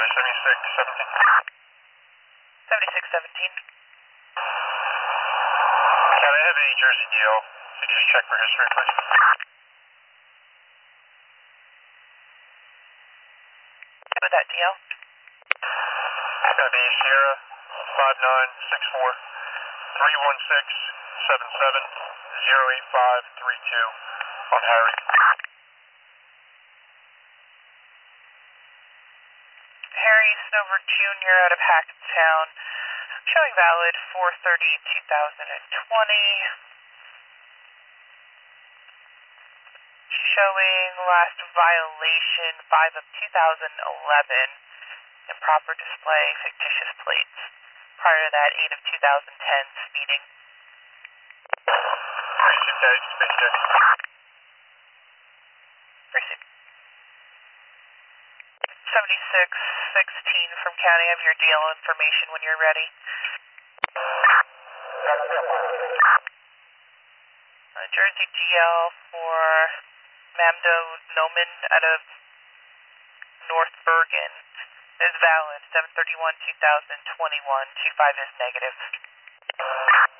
7617. 7617. Can I have a Jersey DL? Could you just check for history, please? With that DL? It's going to be Sierra 5964 31677 08532 on Harry. Harry Snover Jr. out of Hackettstown, showing valid 4/30/2020. Showing last violation 5 of 2011. Improper display, fictitious plates. Prior to that, 8 of 2010, speeding. Receipt date, speed check. Receipt. 7616 from County. I have your DL information when you're ready. Jersey DL for Mamdo Noman out of North Bergen is valid 7/31/2021. 25 is negative.